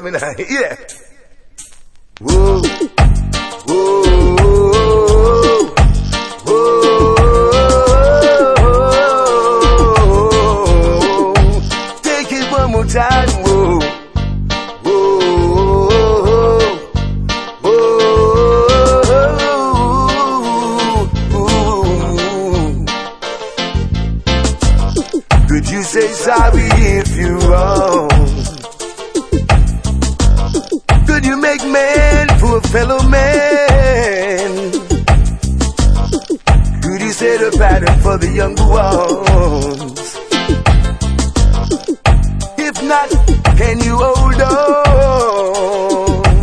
coming out. Yeah. Whoa. Whoa. Whoa. Take it one more time. Whoa. Could you say sorry if you're wrong? Could you make man for a fellow man? Could you set a pattern for the younger ones? If not, can you